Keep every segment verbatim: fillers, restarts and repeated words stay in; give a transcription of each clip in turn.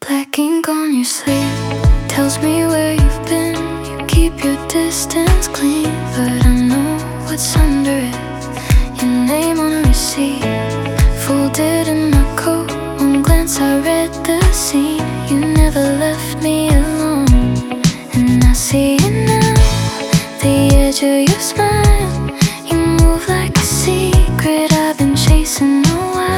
Black ink on your sleeve tells me where you've been. You keep your distance clean, but I know what's under it. Your name on a receipt, folded in my coat. One glance I read the scene. You never left me alone, and I see it now. The edge of your smile, you move like a secret I've been chasing a while.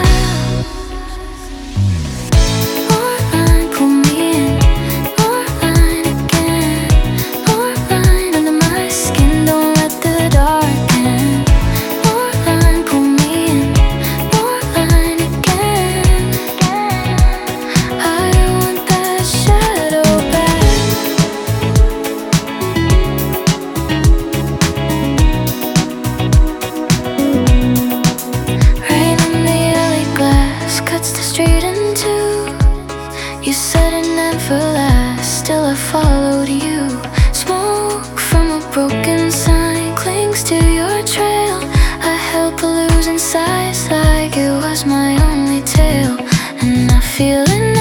You said it never lasts, still I followed you. Smoke from a broken sign clings to your trail. I help losing sight like it was my only tale, and I feel it now.